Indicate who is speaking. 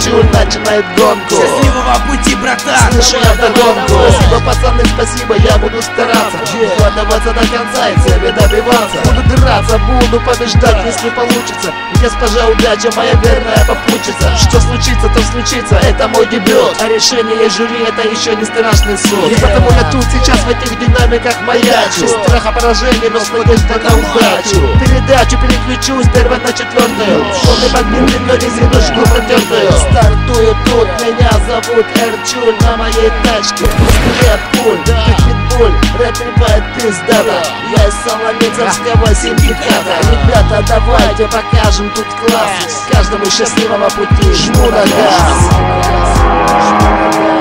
Speaker 1: Эрчуль начинает гонку.
Speaker 2: Счастливого пути, братан!
Speaker 1: Слышу я вдогонку. Спасибо, пацаны, спасибо, я буду стараться вкладываться до конца и цели добиваться. Буду драться, буду побеждать, если получится. Госпожа удача, моя верная попутчица. Что случится, то случится, это мой дебют. А решение жюри, это еще не страшный суд. И потому я тут сейчас в этих динамиках маячу. Страха поражения, но с надеждой на удачу. Передачу переключусь, первой на четвертую. Полный магнитный, но резину жгу протертую. Стартую тут, меня зовут Эрчуль. На моей тачке пистолет пуль, как питбуль. Рэп ребят пиздата. Я из Солоницевского синдиката. Ребята, давайте покажем тут класс. Каждому счастливого пути жму на газ.